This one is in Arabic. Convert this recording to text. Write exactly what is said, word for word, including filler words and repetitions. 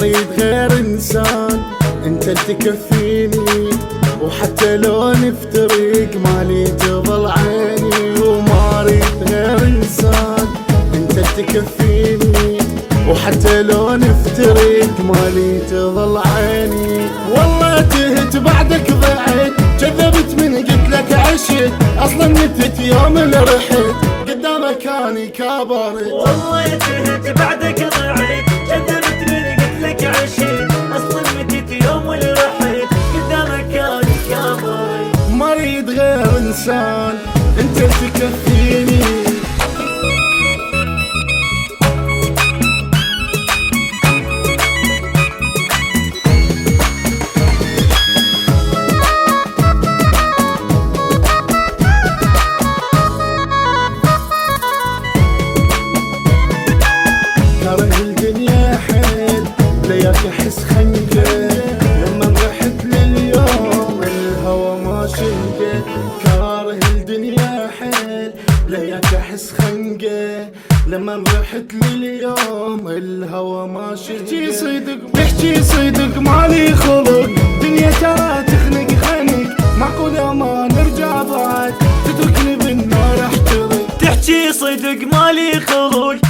اريد غير انسان انت تكفيني، وحتى لو نفترق مالي تظل عيني. وما اريد غير انسان انت تكفيني، وحتى لو نفترق مالي تظل عيني. والله تهت بعدك ضعت، كذبت من قلت لك عشت، اصلا نتت يوم اللي رحت قدامك كاني كابرت. والله تهت بعدك ضعت، كذبت من قلت لك عشت، اصلا نتت يوم اللي رحت قدامك كاني كابرت. ما اريد غير انسان انت تكفيني. كره الدنيا حيل لياك احس خنقه، لما رحت لليوم الهوى ما شنقه. كاره الدنيا حيل لياك احس خنقه، لما رحت لليوم الهوى ما شنقه. تحكي صدق تحكي صدق مالي خلق، دنيا ترى تخنق خنق، معقولة ما نرجع بعد تتركني بالنار احترق. تحكي صدق مالي خلق،